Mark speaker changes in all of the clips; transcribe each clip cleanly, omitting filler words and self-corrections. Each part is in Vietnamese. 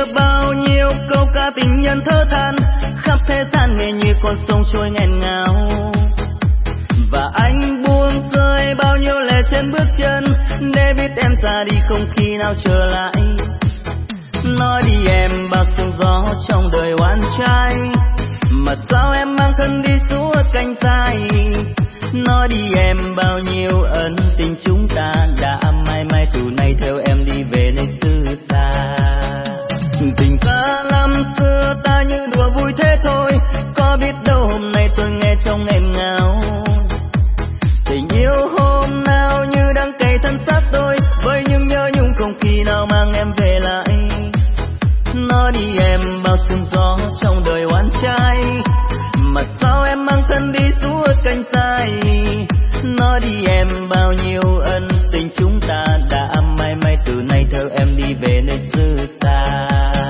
Speaker 1: bao nhiêu câu ca tình nhân thơ than, khắp thế gian nghe như con sông trôi nghẹn ngào. Và anh buông rơi bao nhiêu lệ trên bước chân, để biết em ra đi không khi nào trở lại. Nói đi em bao sương gió trong đời oan trai, mà sao em mang thân đi suốt cánh dài. Nói đi em bao nhiêu ân tình chúng ta đã mãi mãi từ nay theo em đi về nơi xứ xa. Tình ta năm xưa ta như đùa vui thế thôi, có biết đâu hôm nay tôi nghe trong nghẹn ngào. Tình yêu hôm nào như đang cày thân xác tôi, với những nhớ nhung không khi nào mang em về lại. Nói đi em bao sương gió trong đời oan trai, mà sao em mang thân đi suốt cánh dài. Nói đi em bao nhiêu ân tình chúng ta đã mãi mãi từ nay theo em đi về nơi xứ xa.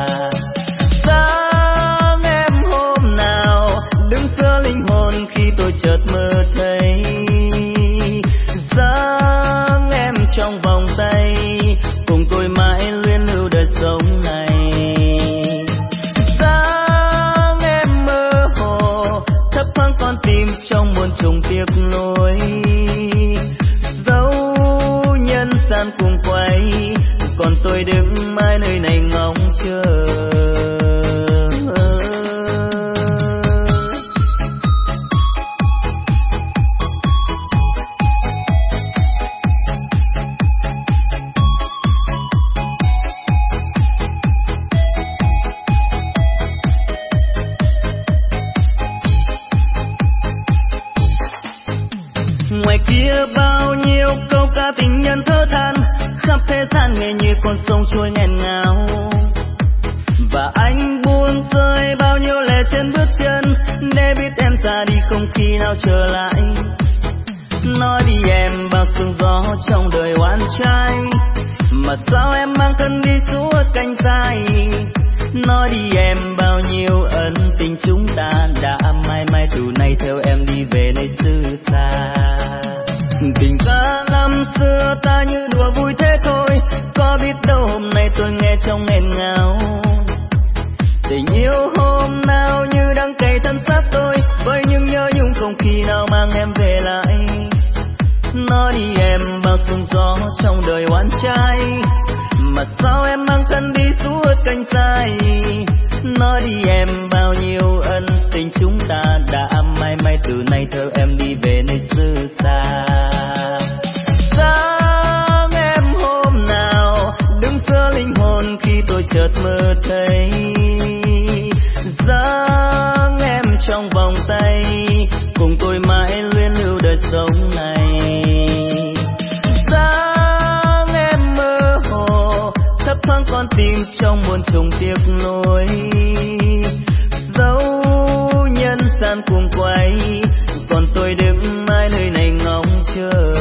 Speaker 1: Sáng em hôm nào đứng giữa linh hồn khi tôi chợt mơ thấy. Sáng em trong vòng tay cùng tôi mãi luyến lưu đời sống này. Sáng em mơ hồ thấp thoáng con tim trong muôn trùng tiếc nuối. Dấu nhân gian cuồng quay, còn tôi đứng mãi nơi này ngóng chờ. Ngoài kia bao nhiêu câu ca tình nhân thơ than, khắp thế gian nghe như con sông trôi nghẹn ngào. Và anh buông rơi bao nhiêu lệ trên bước chân, để biết em ra đi không khi nào trở lại. Nói đi em bao sương gió trong đời oan trai, mà sao em mang thân đi suốt cánh dài. Nói đi em bao nhiêu ân tình chúng ta đã mãi mãi từ nay theo em đi về nơi xứ xa. Tình ta năm xưa ta như đùa vui thế thôi, có biết đâu hôm nay tôi nghe trong nghẹn ngào. Tình yêu hôm nào như đang cày thân xác tôi, với những nhớ nhung không khi nào mang em về lại. Nói đi em bao sương gió trong đời oan trai, mà sao em mang thân đi suốt cánh dài. Nói đi em bao nhiêu ân tình chúng ta đã mãi mãi từ nay theo em đi về nơi xứ xa. Sáng em hôm nào đứng giữa linh hồn khi tôi chợt mơ thấy. Sáng em trong vòng tay cùng tôi mãi luyến lưu đời sống này. Sáng em mơ hồ thấp thoáng con tim trong muôn trùng tiếc nuối. Dấu nhân gian cuồng quay, còn tôi đứng mãi nơi này ngóng chờ.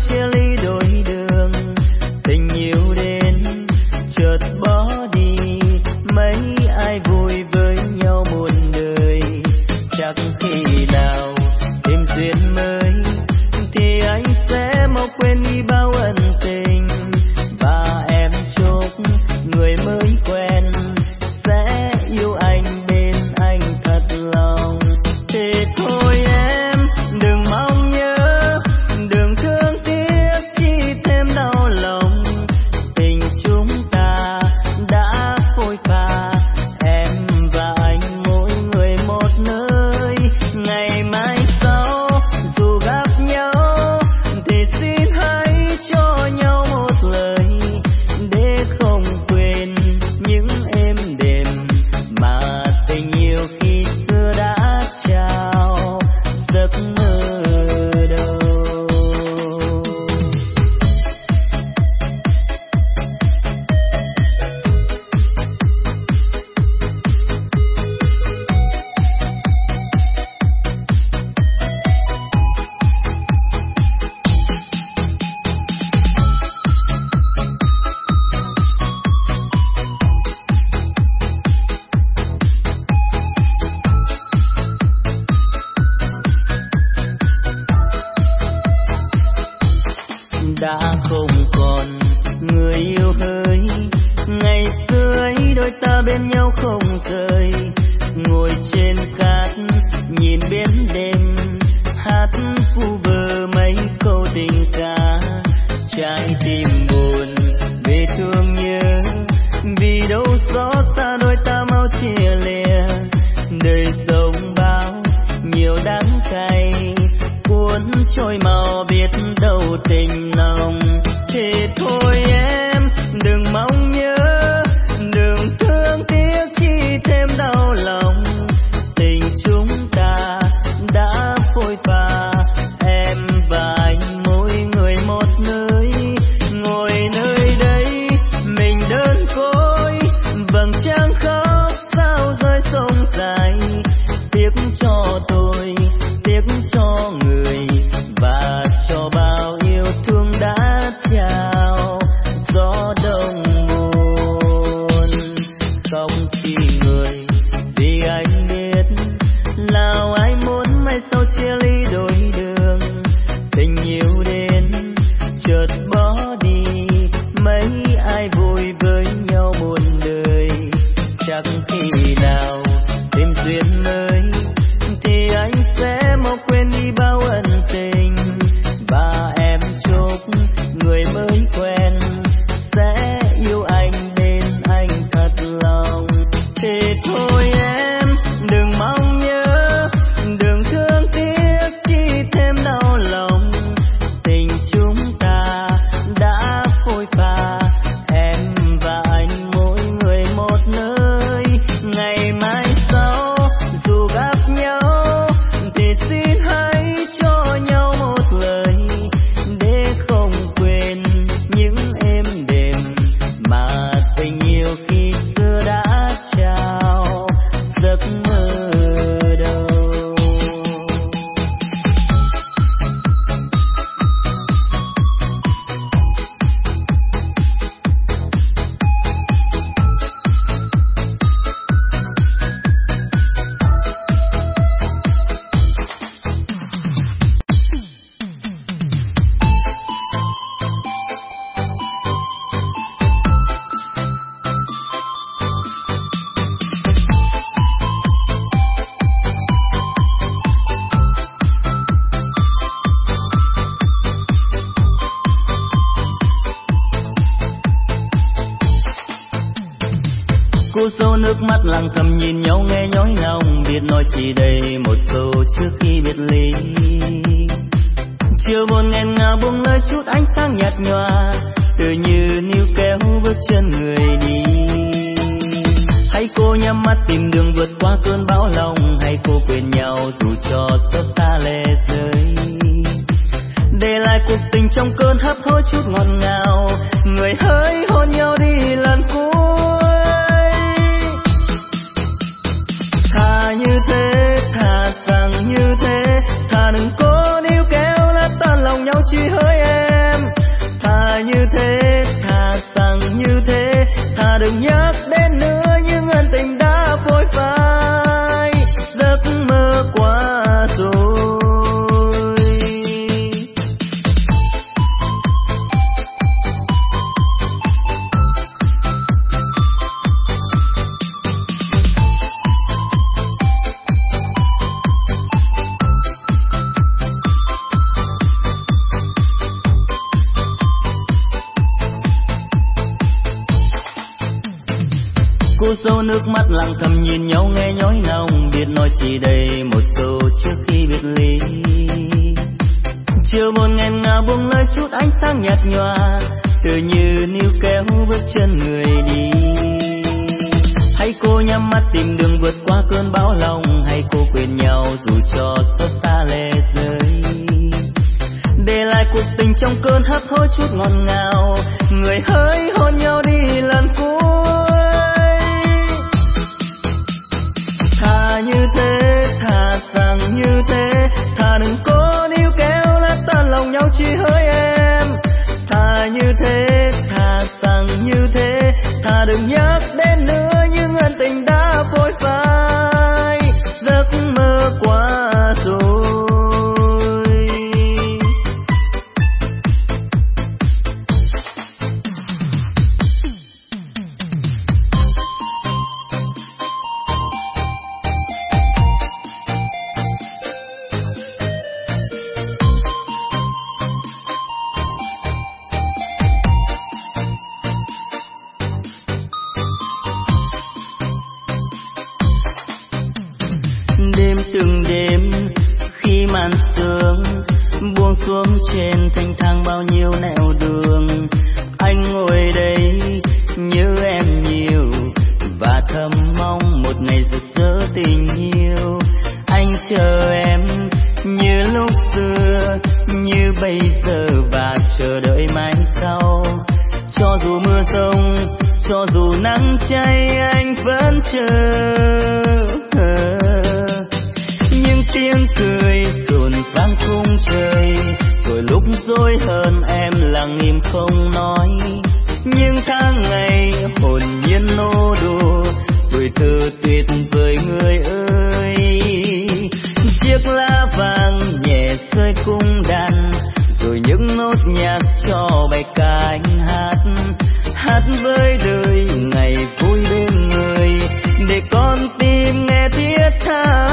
Speaker 1: chia ly đôi đường. Tình yêu đến chợt bỏ đi, mấy ai vui với nhau một đời. Chắc khi nào thêm duyên mới thì anh sẽ mau quên đi bao ân tình, và em chúc người mới quen sẽ yêu anh bên anh thật lòng. Thì thôi em đừng mong nhớ, đừng thương tiếc chi thêm đau lòng. Tình chúng ta đã phôi pha, em và anh mỗi người một nơi. Ngày mai sau dù gặp nhau thì xin hãy cho nhau một lời, để không quên những êm đềm mà tình yêu khi xưa đã trao giấc mơ đầu. Đã không còn người yêu hỡi, ngày xưa ấy đôi ta bên nhau không rời. Ngồi trên cát nhìn biển đêm, hát vu vơ mấy câu tình ca. Trái tim buồn vì thương nhớ, vì đâu gió xa đôi ta mau chia lìa. Đời sông bao nhiều đắng cay, cuốn trôi màu biết đâu tình nồng. Thì thôi em đừng mong nhớ, đừng thương tiếc chi thêm đau lòng. Tình chúng ta đã phôi pha, em và anh mỗi người một nơi. Ngồi nơi đây mình đơn côi, vầng trăng khóc sao rơi sông dài. Tiếc cho tôi, tiếc cho người, và cho bao yêu thương đã trao gió đông buồn. Không chỉ người vì anh biết nào ai muốn mai sau chia ly đôi đường. Tình yêu đến chợt bỏ đi, mấy ai vui với nhau một đời. Chắc khi nào thêm duyên mới thì anh sẽ mau quên đi bao ân tình, và em chúc người mới quen sẽ yêu anh bên anh thật lòng. Thì thôi em đừng mong nhớ, đừng thương tiếc chi thêm đau lòng. Tình chúng ta đã phôi pha, em và anh mỗi người một nơi. Ngày mai sau dù gặp nhau thì xin hãy cho nhau một lời, để không quên những êm đềm mà tình yêu khi xưa đã trao giấc mơ đầu. Cô dâu nước mắt lặng thầm nhìn nhau nghe nhói lòng, biết nói chỉ đầy một câu trước khi biệt ly. Chiều buồn nghẹn ngào buông lời chút ánh sáng nhạt nhòa, tựa như níu kéo bước chân người đi. Hay cô nhắm mắt tìm đường vượt qua cơn bão lòng, hay cô quên nhau dù cho xót xa lệ rơi. Để lại cuộc tình trong cơn hấp hối chút ngọt ngào, người hỡi hôn nhau đi lần cuối. Thà như thế, thà rằng như thế, thà đừng cố níu kéo lát tan lòng nhau chi hỡi em. em. Thà như thế, thà rằng như thế, thà đừng nhắc đến nữa những ân tình đã phôi phai, giấc mơ qua rồi. Cô dâu nước mắt lặng thầm nhìn nhau nghe nhói lòng, biết nói chỉ đây một câu trước khi biệt ly. Chiều buồn nghẹn ngào buông lơi chút ánh sáng nhạt nhòa, tựa như níu kéo bước chân người đi. Hay cô nhắm mắt tìm đường vượt qua cơn bão lòng, hay cô quên nhau dù cho xót xa lệ rơi, để lại cuộc tình trong cơn hấp hối chút ngọt ngào, người hỡi hôn nhau đi lần cuối. Thà như thế, thà rằng như thế, thà đừng có níu kéo lát tan lòng nhau chỉ hỡi em. Thà như thế, thà rằng như thế, thà đừng nhắc đến nữa những ân tình đã phôi phai, giấc mơ qua rồi. Đêm từng đêm khi màn sương buông xuống trên thanh thang bao nhiêu nẻo đường, anh ngồi đây nhớ em nhiều và thầm mong một ngày rực rỡ tình yêu. Anh chờ em như lúc xưa, như bây giờ và chờ đợi mai sau. Cho dù mưa rông, cho dù nắng cháy, anh vẫn chờ. Tiếng cười rộn vang khung trời, rồi lúc dối hơn em lặng im không nói. Nhưng tháng ngày hồn nhiên nô đùa, tuổi thơ tuyệt vời người ơi. Chiếc lá vàng nhẹ rơi cung đàn, rồi những nốt nhạc cho bài ca anh hát. Hát với đời ngày vui bên người, để con tim nghe thiết tha.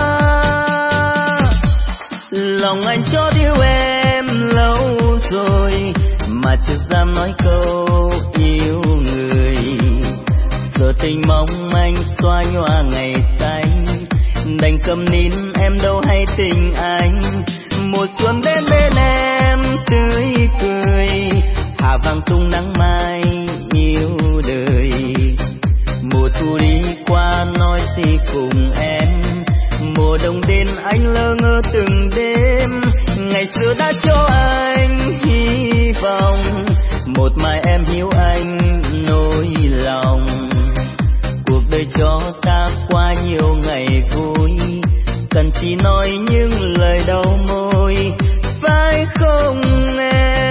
Speaker 1: Lòng anh chót yêu em lâu rồi, mà chưa dám nói câu yêu người. Giờ tình mong anh xóa nhòa ngày xanh, đành cầm nín em đâu hay tình anh. Mùa xuân đến bên em tươi cười, hạ vàng tung nắng mai yêu đời. Mùa thu đi qua nói gì cùng em, mùa đông đến anh lơ ngơ từng đêm. Ngày xưa đã cho anh hy vọng, một mai em hiểu anh nỗi lòng. Cuộc đời cho ta qua nhiều ngày vui, cần chỉ nói những lời đầu môi, phải không em?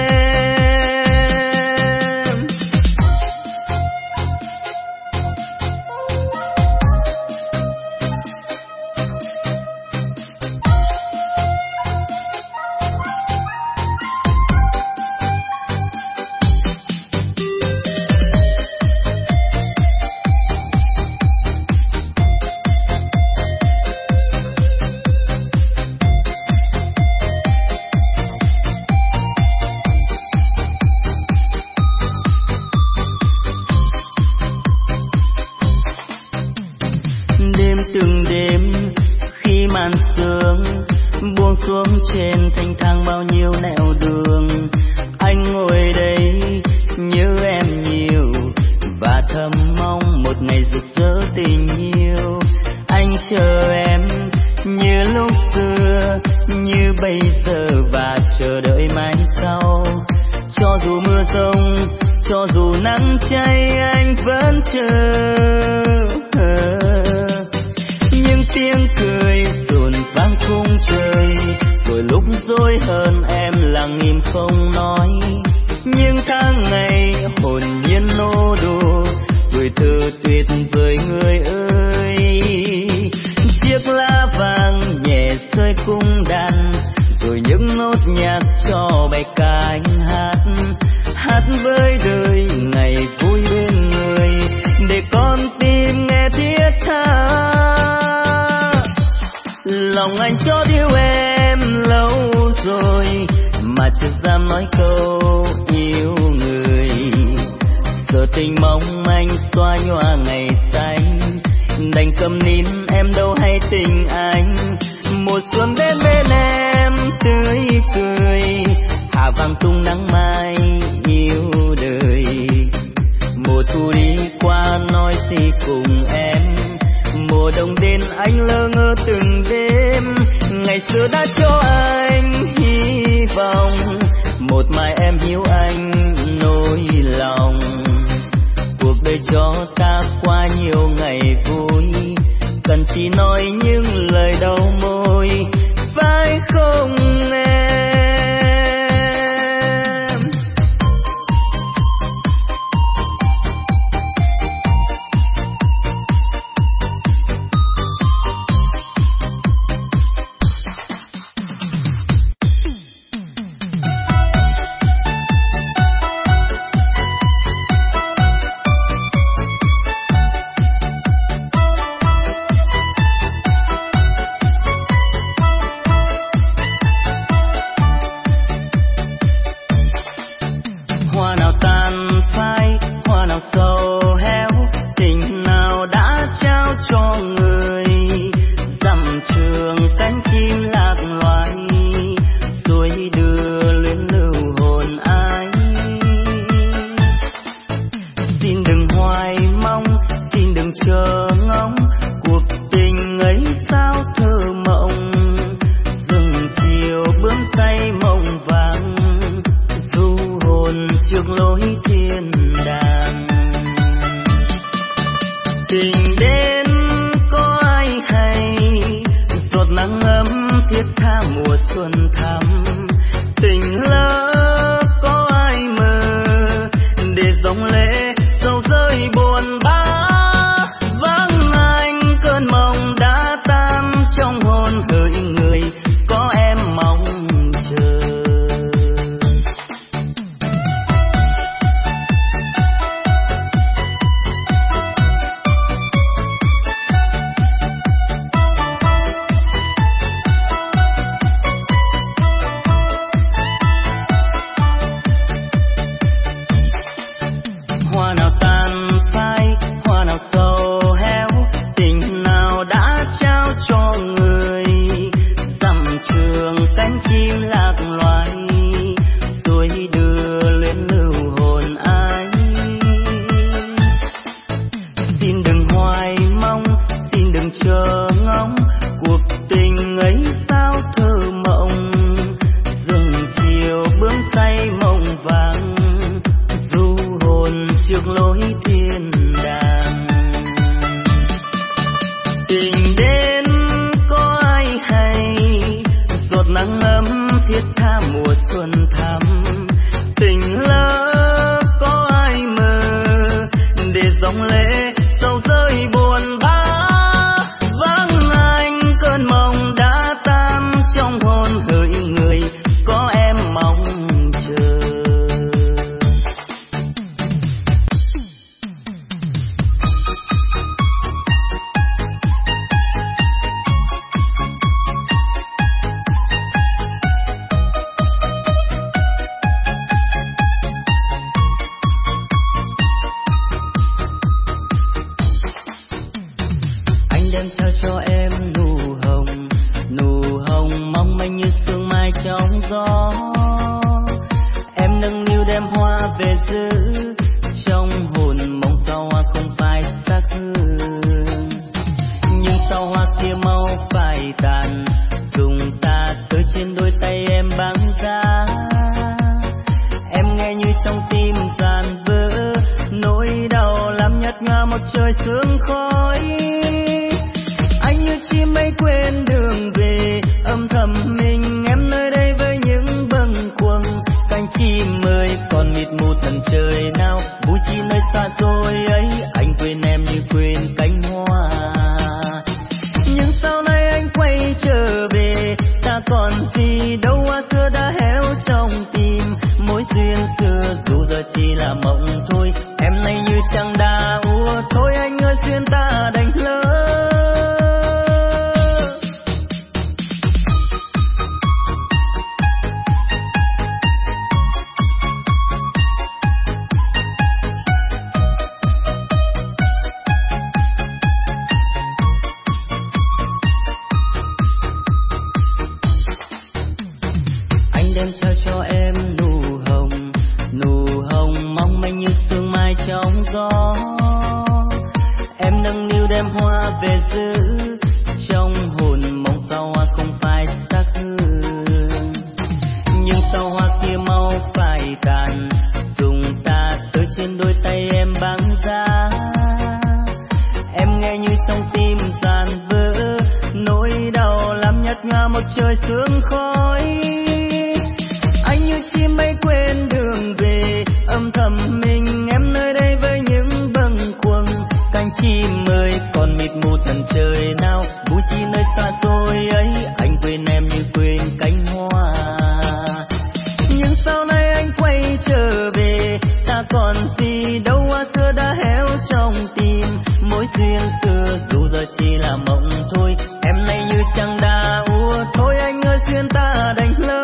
Speaker 1: Từng đêm khi màn sương buông xuống trên thanh thang bao nhiêu nẻo đường, anh ngồi đây nhớ em nhiều và thầm mong một ngày rực rỡ tình yêu. Anh chờ em như lúc xưa, như bây giờ và chờ đợi mai sau. Cho dù mưa rông, cho dù nắng cháy, anh vẫn chờ. Tiếng cười rộn vang khung trời, rồi lúc dối tôi hơn em lặng im không nói, nhưng tháng ngày hồn nhiên nô đùa tuổi thơ tuyệt vời người ơi. Chiếc lá vàng nhẹ rơi cung đàn, rồi những nốt nhạc cho bài ca anh hát, hát với đời ngày vui bên người, để con tim nghe thiết tha. Lòng anh chót yêu em lâu rồi mà chưa dám nói câu yêu người, giờ tình mong anh xóa nhòa ngày xanh, đành cầm nín em đâu hay tình anh. Mùa xuân đến bên em tươi cười, hạ vàng tung nắng mai yêu đời. Mùa thu đi qua nói gì cùng em, mùa đông đến anh lơ ngơ từng đêm. Ngày xưa đã cho anh hy vọng, một mai em hiểu anh nỗi lòng. Cuộc đời cho ta qua nhiều ngày vui, cần chỉ nói những lời đầu môi, phải không em?
Speaker 2: trời sương khói. Anh như chim bay quên đường về, âm thầm mình em nơi đây với nhau.
Speaker 1: nhưng sau hoa kia mau phai tàn, dùng ta tới trên đôi tay em băng giá. Em nghe như trong tim tàn vỡ, nỗi đau làm nhạt nhòa một trời sương khói. Anh như chim bay quên đường về, âm thầm mình em nơi đây với những bâng khuâng. Cánh chim ơi còn mịt mù tận trời nào, vui chi nơi xa xôi ấy, anh quên em như quên cánh hoa. Nhưng sau này anh quay trở về, ta còn gì đâu, hoa xưa đã héo trong tim. Mối duyên xưa dù giờ chỉ là mộng thôi, em nay như chẳng đã úa. Thôi anh ơi duyên ta đành lỡ.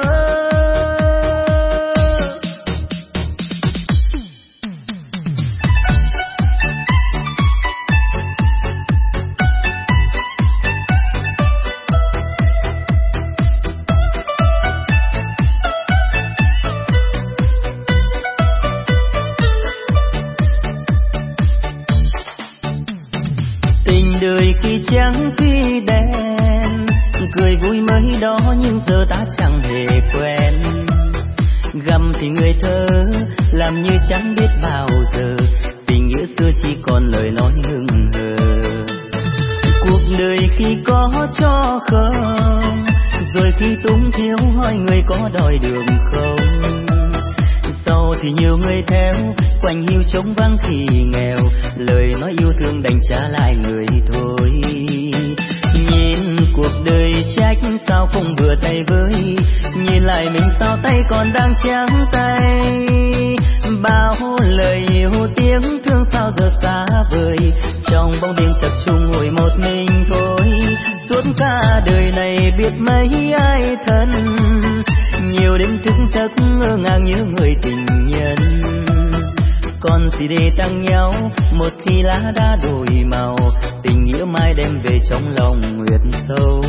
Speaker 1: Đời khi trắng khi đen, cười vui mới đó nhưng giờ ta chẳng hề quen. Gầm thì người thơ làm như chẳng biết bao giờ, tình nghĩa xưa chỉ còn lời nói hững hờ. Cuộc đời khi có cho không, rồi khi túng thiếu hỏi người có đòi đường không. Sau thì nhiều người theo, quanh hiu trống vắng khi nghèo, lời nói yêu thương đành trả lại người thôi. Nhìn cuộc đời trách sao không vừa tay với, nhìn lại mình sao tay còn đang trắng tay. Bao lời yêu tiếng thương sao giờ xa vời, trong bóng đêm chập chung ngồi một mình thôi. Suốt cả đời này biết mấy ai thân, nhiều đêm thức giấc ngơ ngàng nhớ người tình nhân. Còn gì để tăng nhau một khi lá đã đổi màu, tình nghĩa mai đem về trong lòng nguyệt sâu.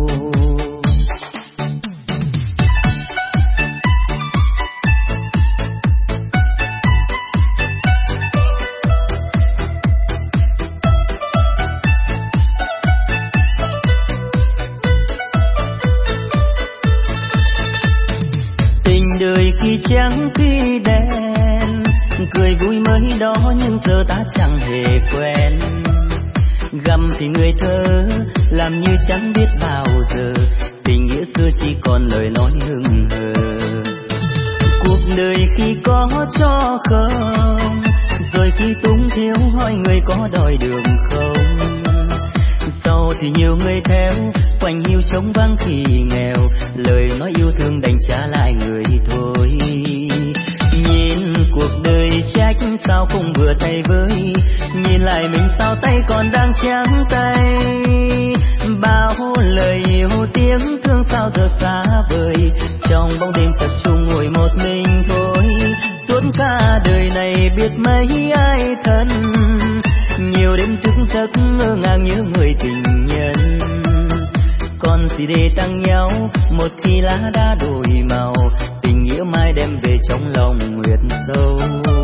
Speaker 1: Tình đời khi trắng khi đen, cười vui mới đó nhưng giờ ta chẳng hề quen. Gầm thì người thơ làm như chẳng biết bao giờ, tình nghĩa xưa chỉ còn lời nói hững hờ. Cuộc đời khi có cho không, rồi khi túng thiếu hỏi người có đòi đường không. Sau thì nhiều người theo, quanh hiu trống vắng khi nghèo, lời nói yêu thương đành trả lại người thôi. Nhìn cuộc đời trách sao không vừa tay với, nhìn lại mình sao tay còn đang trắng tay. Bao lời yêu tiếng thương sao giờ xa vời, trong bóng đêm chập chung ngồi một mình thôi. Suốt cả đời này biết mấy ai thân, nhiều đêm thức giấc ngơ ngàng nhớ người tình nhân. Còn gì để tăng nhau một khi lá đã đổi màu, tình nghĩa mai đem về trong lòng nguyệt sâu.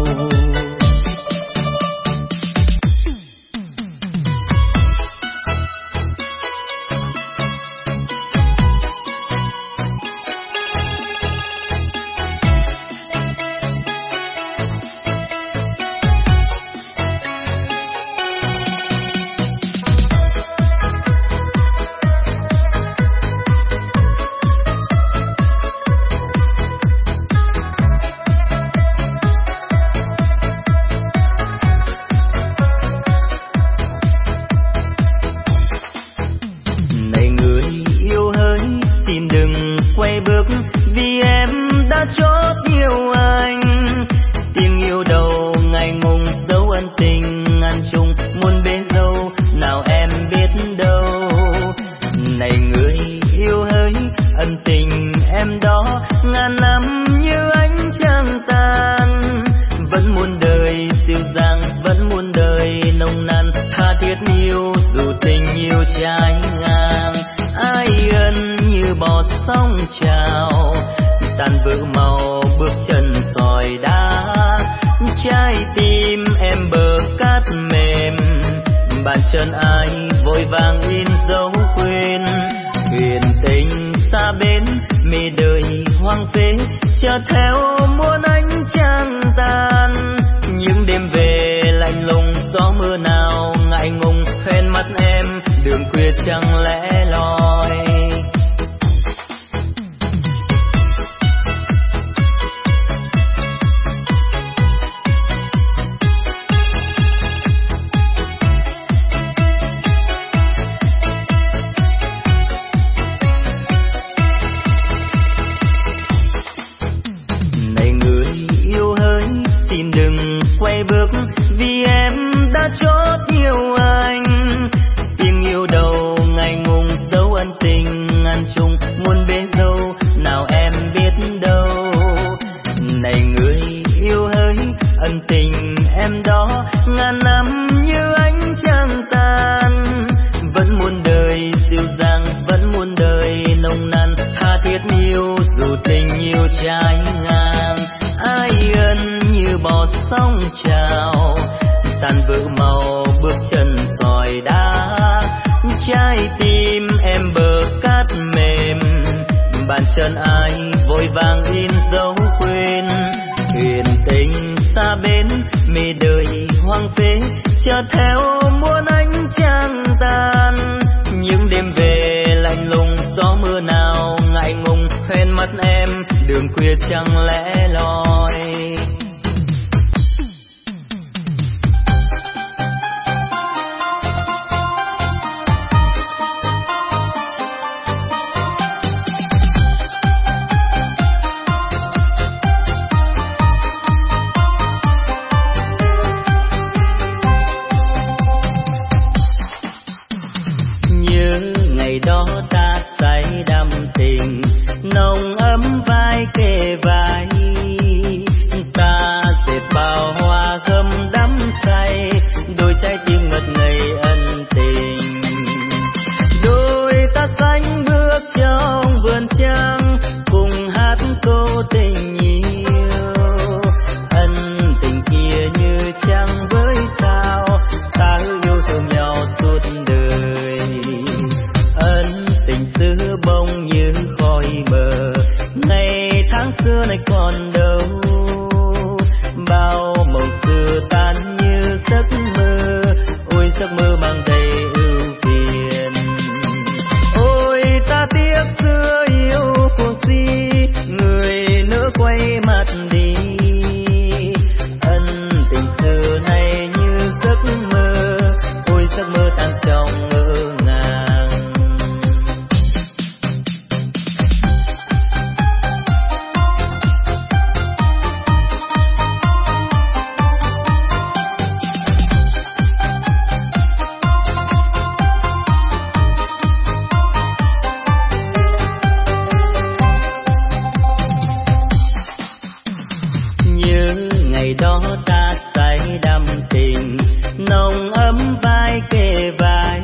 Speaker 1: Chân ai vội vàng in dấu quên, huyền tình xa bến mê đời hoang phế. chờ theo muôn ánh trăng tàn. Những đêm về lạnh lùng gió mưa nào ngại ngùng phen mắt em đường khuya chẳng lẽ loi.
Speaker 2: Chót yêu anh tình yêu đầu ngày ngùng dấu ân tình ngàn trùng muôn bể dâu nào em biết đâu. Này người yêu hỡi ân tình em đó ngàn năm như ánh trăng tan. Vẫn muôn đời dịu dàng vẫn muôn đời nồng nàn tha thiết yêu dù tình yêu trái ngang. Ai ân như bọt sóng trào tàn vỡ màu bước chân sỏi đá. Trái tim em bờ cát mềm bàn chân ai vội vàng in dấu quên. Thuyền tình xa bến mê đời hoang phế chờ theo muôn ánh trăng tàn. Những đêm về lạnh lùng gió mưa nào ngại ngùng phen mắt em đường khuya chẳng lẽ loi. Đó ta say đắm tình nồng ấm vai kề vai. Ta dệt bao hoa gấm đắm say đôi trái tim ngất ngây ân tình. Đôi ta cánh bước trong vườn trăng cùng hát câu tình yêu. Ân tình kia như trăng với sao ta yêu thương nhau suốt đời. Tình xưa bông như khói mờ ngày tháng xưa này còn đâu. Bao màu xưa tan như giấc mơ ôi giấc mơ mang đầy ưu phiền. Ôi ta tiếc xưa yêu cuộc si người nỡ quay mặt đi. Ân tình xưa này như giấc mơ ôi giấc mơ tan trong ngỡ ngàng. Ngày đó ta say đắm tình nồng ấm vai kề vai.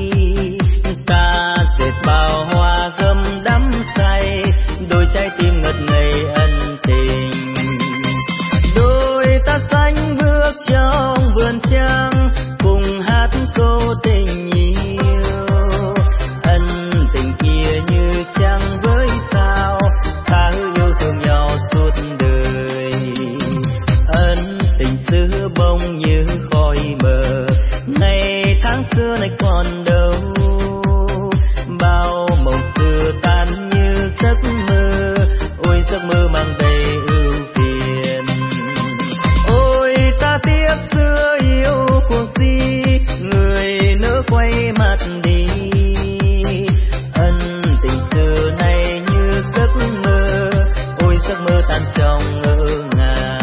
Speaker 2: Ta dệt bao hoa gấm đắm say đôi trái tim ngất ngây ân tình. Đôi ta xanh bước trong vườn trăng cùng hát câu tình yêu. Ân tình kia như trăng với sao ta yêu thương nhau suốt đời. Tình xưa bông như khói mờ ngày tháng xưa này còn đâu. Bao màu xưa tan như giấc mơ ôi giấc mơ mang đầy ưu phiền. Ôi ta tiếc xưa yêu cuộc si người nỡ quay mặt đi. Ân tình xưa này như giấc mơ ôi giấc mơ tan trong ngỡ ngàng.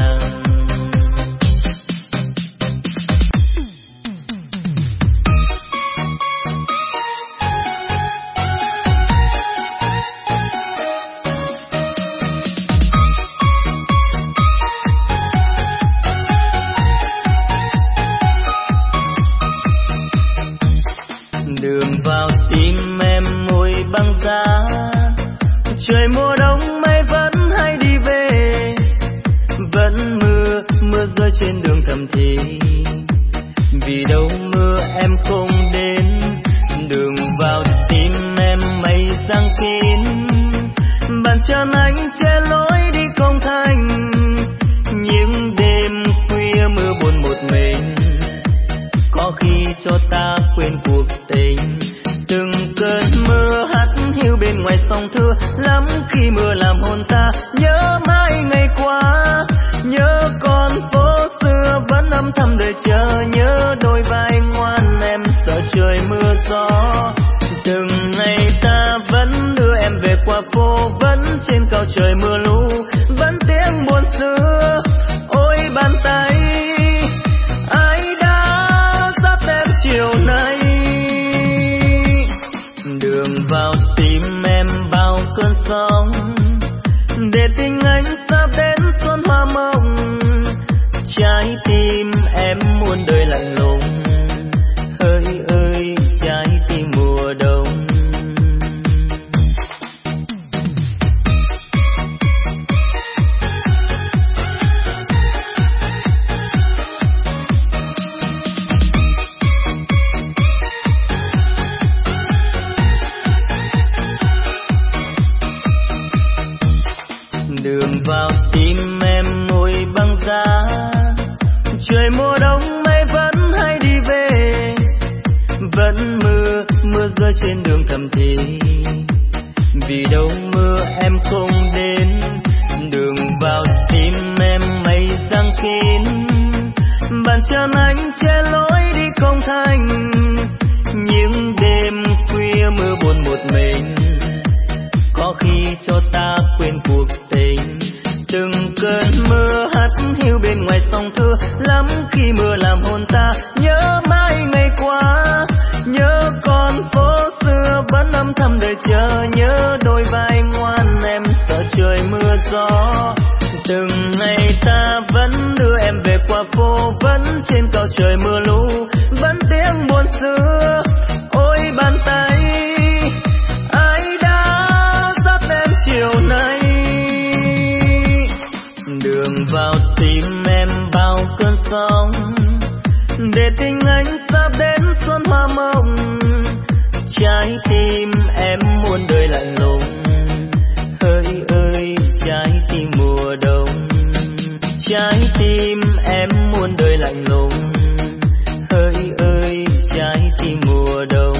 Speaker 2: Đường vào tim em môi băng giá. Trời mùa đông mây vẫn hay đi về. Vẫn mưa rơi trên đường thầm thì. Vì đâu mưa em không đến. Đường vào tim em mây giăng kín. Bàn chân anh che lối đi không
Speaker 1: mãi ngày qua, nhớ con phố xưa vẫn âm thầm đợi chờ, nhớ đôi vai ngoan em sợ trời mưa gió. Từng ngày ta vẫn đưa em về qua phố, vẫn trên cao trời mưa lũ, vẫn tiếng buồn xưa. Ôi bàn tay ai đã dắt em chiều nay, đường vào tim em bao cơn sóng, để tình anh sắp đến xuân hoa mộng. Trái tim em muôn đời lạnh lùng, hỡi ơi trái tim mùa đông. Đường vào tim em môi băng giá, trời mùa đông mây vẫn hay đi về, vẫn mưa rơi trên đường thầm thì, vì đâu mưa em không đến. Đường vào tim em mây giăng kín, bàn chân anh che lối đi không thành. Những đêm khuya mưa buồn một mình, có khi cho ta quên cuộc tình. Từng cơn mưa hắt hiu bên ngoài sông thưa, lắm khi mưa làm hồn ta nhớ mãi ngày qua, nhớ con phố xưa vẫn âm thầm đợi chờ, nhớ đôi vai ngoan em sợ trời mưa gió. Từng ngày ta vẫn đưa em về qua phố, vẫn trên cao trời mưa lũ, vẫn tiếng buồn xưa. Ôi bàn tay ai đã dắt em chiều nay, đường vào tim em bao cơn sóng, để tình anh sắp đến xuân hoa mộng. Trái tim em muôn đời lạnh lùng, hỡi ơi trái tim mùa đông. Trái tim em muôn đời lạnh lùng, hỡi ơi trái tim mùa đông.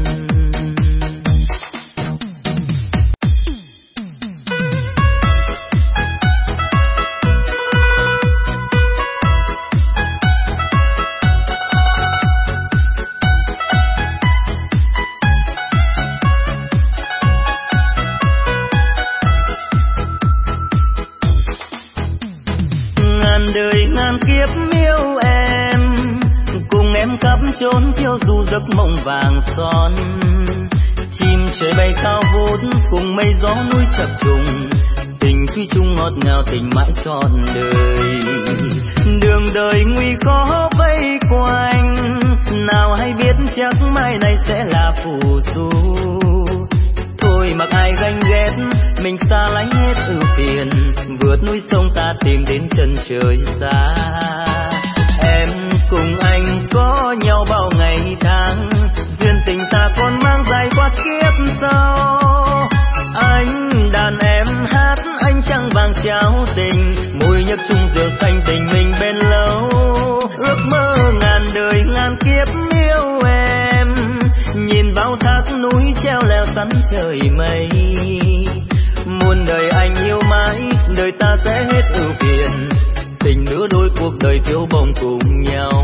Speaker 1: Đời ngàn kiếp yêu em, cùng em khắp chốn phiêu du giấc mộng vàng son. Chim trời bay cao vút cùng mây gió núi chập trùng, tình thủy chung ngọt ngào tình mãi trọn đời. Đường đời nguy khó vây quanh, nào hay biết chắc mai này sẽ là phù du. Thôi mặc ai ganh ghét, mình xa lánh hết ưu phiền, vượt núi sông ta tìm đến chân trời xa. Em cùng anh có nhau bao ngày tháng, duyên tình ta còn mang dài qua kiếp sau. Anh đàn em hát, anh trăng vàng trao tình, môi nhấp chung rượu xanh tình mình bên lâu. Ước mơ ngàn đời ngàn kiếp yêu em, nhìn bao thác núi treo leo sắn trời mây. Muôn đời anh yêu mãi, đời ta sẽ hết ưu phiền, tình nửa đôi cuộc đời phiêu bồng cùng nhau.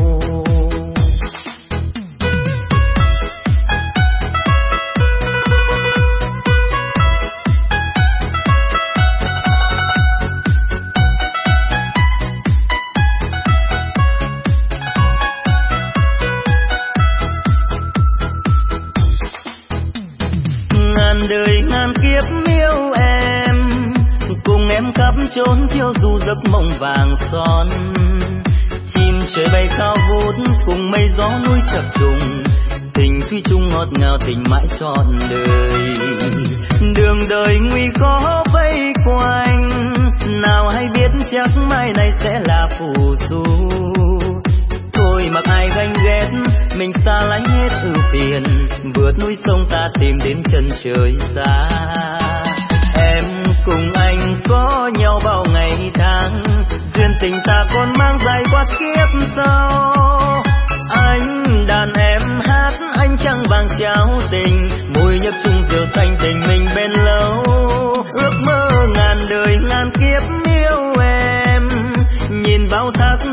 Speaker 1: Ngàn đời ngàn kiếp yêu em, cùng em khắp chốn phiêu du giấc mộng vàng son. Chim trời bay cao vút cùng mây gió núi chập trùng, tình thủy chung ngọt ngào tình mãi trọn đời. Đường đời nguy khó vây quanh, nào hay biết chắc mai này sẽ là phù du. Thôi mặc ai ganh ghét, mình xa lánh hết ưu phiền, vượt núi sông ta tìm đến chân trời xa. Em cùng anh có nhau bao ngày tháng, duyên tình ta còn mang dài qua kiếp sau. Anh đàn em hát, anh trăng vàng trao tình, môi nhấp chung rượu xanh tình mình bên lâu. Ước mơ ngàn đời ngàn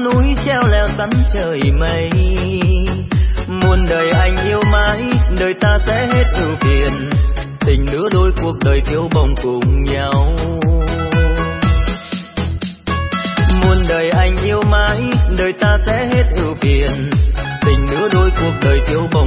Speaker 1: núi treo leo sắn trời mây. Muôn đời anh yêu mãi, đời ta sẽ hết ưu phiền, tình nửa đôi cuộc đời thiếu bồng cùng nhau. Muôn đời anh yêu mãi, đời ta sẽ hết ưu phiền, tình nửa đôi cuộc đời thiếu bồng